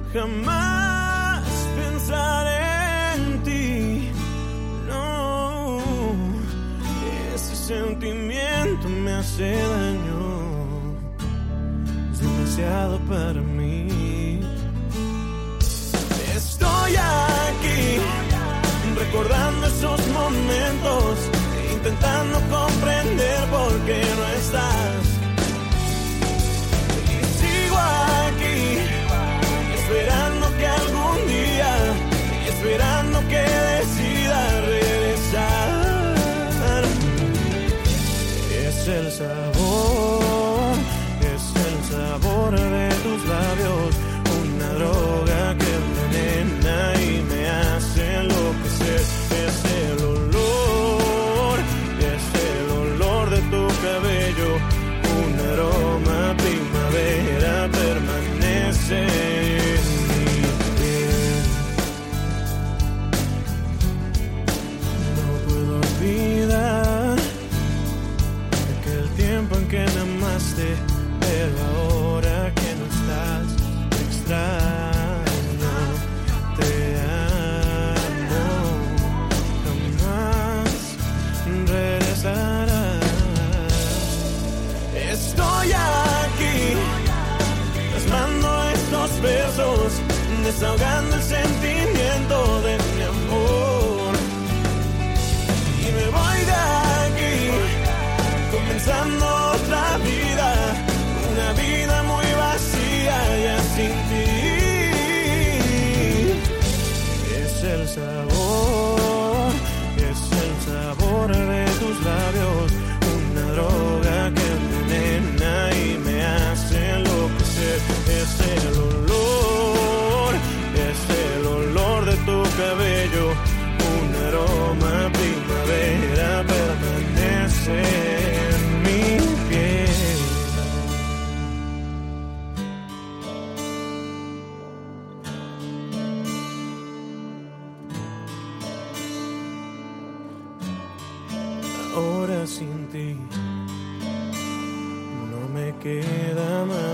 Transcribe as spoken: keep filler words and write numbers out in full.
jamás pensaré en ti. No, ese sentimiento me hace daño, es demasiado para mí. Estoy aquí recordando esos momentos, intentando comprender por qué no estás. Y sigo aquí, esperando que algún día, esperando que decida regresar. Es el sabor, es el sabor de tus labios, una droga que envenena y me hace enloquecer. Es el olor, es el olor de tu cabello, un aroma primavera permanece en mi piel. No puedo olvidar aquel tiempo en que me amaste, pero ahora que no estás, te extraño, te amo, jamás regresarás. Estoy aquí, plasmando estos versos, desahogando el sentimiento de mi amor. Y me voy de aquí, comenzando otra vida, una vida muy vacía ya sin ti. Es el sabor, es el sabor de tus labios, una droga que envenena y me hace enloquecer. Es el olor, es el olor de tu cabello, un aroma primavera permanece en mi piel. Ahora sin ti no me queda más